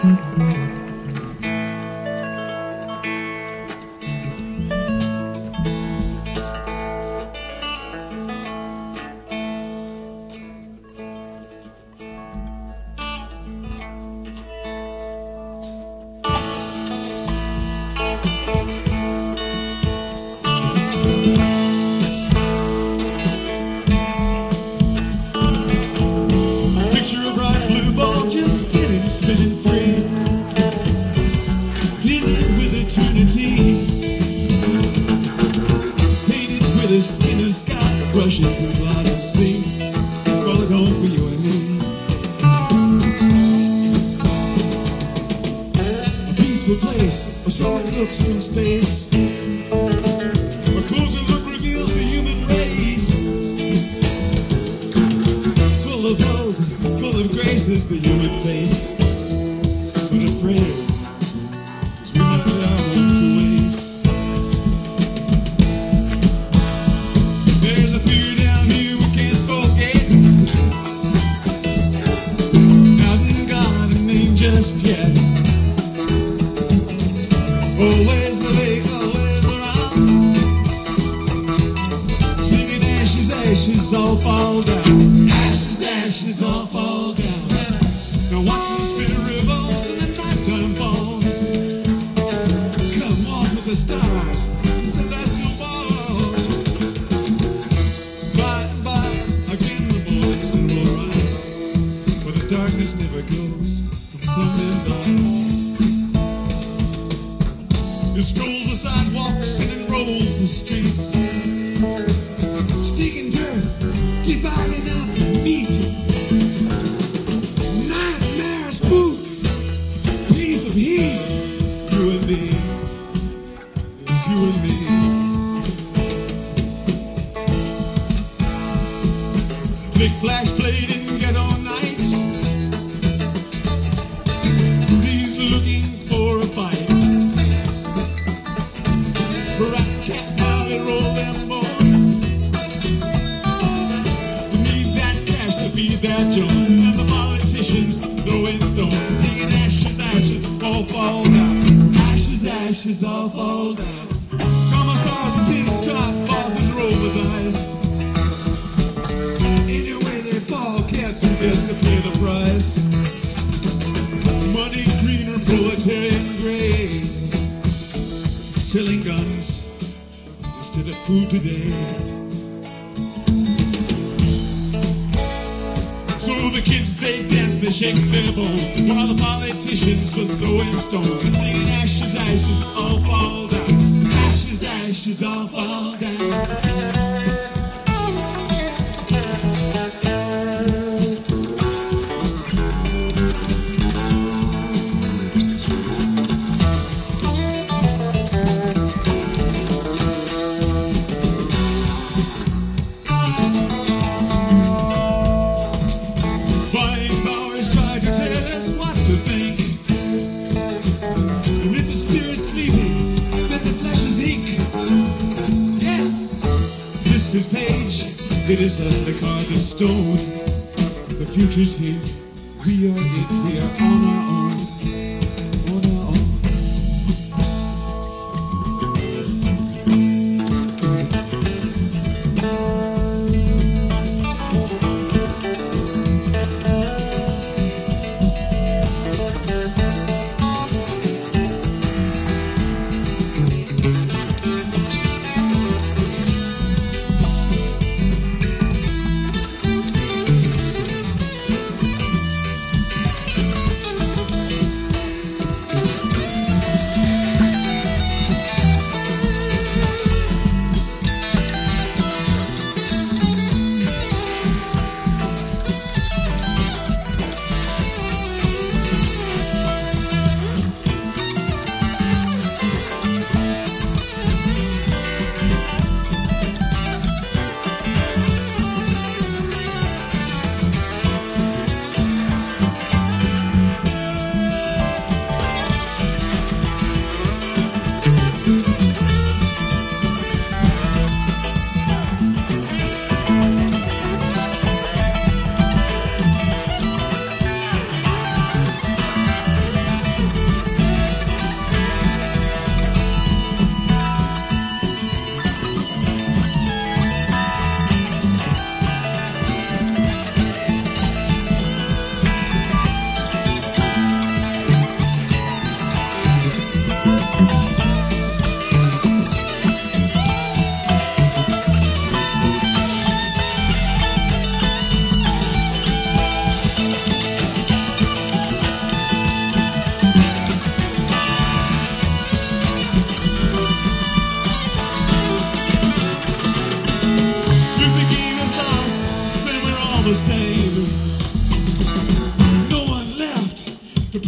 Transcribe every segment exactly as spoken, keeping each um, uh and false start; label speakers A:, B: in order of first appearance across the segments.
A: Spinning free, dizzy with eternity, painted with a skin of sky, brushes and clouds of sea, roll it home for you and me. A peaceful place, a short looks from space, a closer look reveals the human race. Full of hope, full of grace is the human face. But afraid, as we might put our homes to waste. There's a fear down here we can't forget. Hasn't got a name just yet. Always awake, always around, singing ashes, ashes, all fall down. Ashes, ashes, all fall down. Now watch the spirit revolve. Time falls. Come walk with the stars, celestial ball. By and by, again the morning sun will rise, but the darkness never goes from some men's eyes. It strolls the sidewalks and it rolls the streets, sticking dirt, dividing up meat. Nightmare spook. Heat, you and me, it's you and me. Big flash blade and get all night. He's looking for a fight. Rat cat alley, roll them bones. We need that cash to feed that Jones, and the politicians throwing stones, singing ashes, ashes. All fall down, ashes, ashes, all fall down. Commissars and pinstripe bosses roll the dice. Anyway they fall, cast who gets to pay the price. Money green or proletarian gray, selling guns instead of food today. So the kids, they dance, they shake their bones, while the politicians are throwing stones, singing ashes, ashes, all fall down. Ashes, ashes, all fall down. This page, it is us the carved in stone. The future's here, we are it, we are on our own, on our own.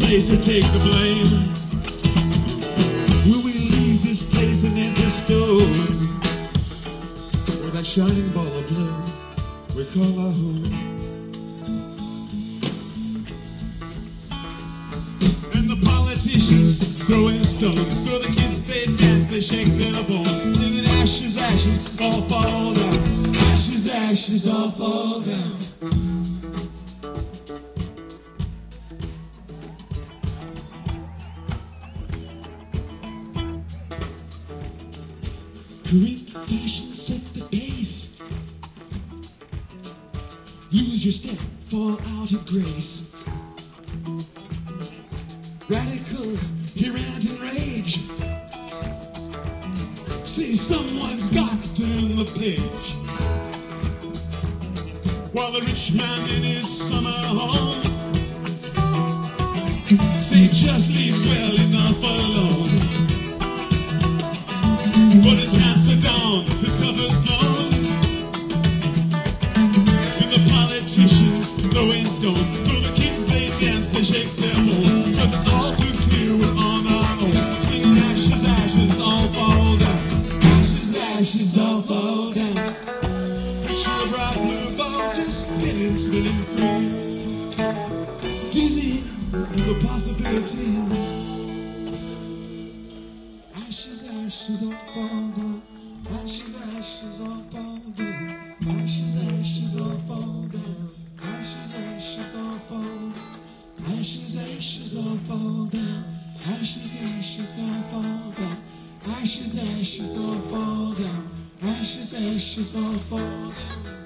A: place or take the blame? Will we leave this place an empty stone, or that shining ball of blue we call our home? And the politicians throwing stones, so the kids they dance, they shake their bones, singing ashes, ashes, all fall down. Ashes, ashes, all fall down. Correct fashion set the pace. Lose your step, fall out of grace. Radical, he rant and rage. Say someone's got to turn the page. While the rich man in his summer home say just leave well enough alone. But his hats are down, his cover's blown, and the politicians throwing stones, so the kids they dance, they shake their bones, cause it's all too clear we're on our own, singing ashes, ashes, all fall down. Ashes, ashes, all fall down. Picture a bright blue ball just spinning, spinning free, dizzy the possibilities. Ashes, ashes, all fall down. Ashes, ashes, all fall down. Ashes, ashes, all fall down. Ashes, ashes, all fall down. Ashes, ashes, all fall down. Ashes, ashes, all fall down. Ashes, ashes, all fall down. Ashes, ashes, all fall down.